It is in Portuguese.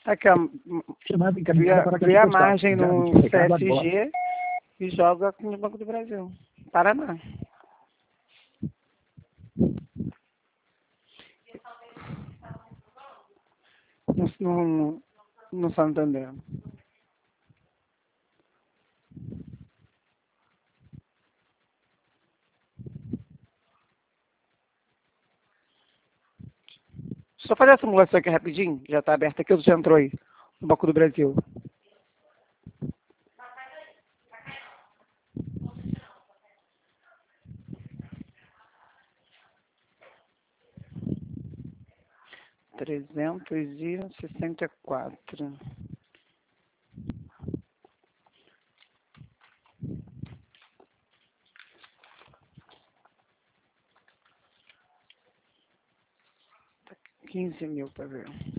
Aqui, ó, chamada encaminhada para a cria a caixa postal. margem no Garantia, recado agora. CSG e joga no Banco do Brasil. Paraná. No Santander. Só fazer a simulação aqui rapidinho. Já está aberta aqui, você entrou aí. No Banco do Brasil. R$ 364. R$ 15.000 para ver.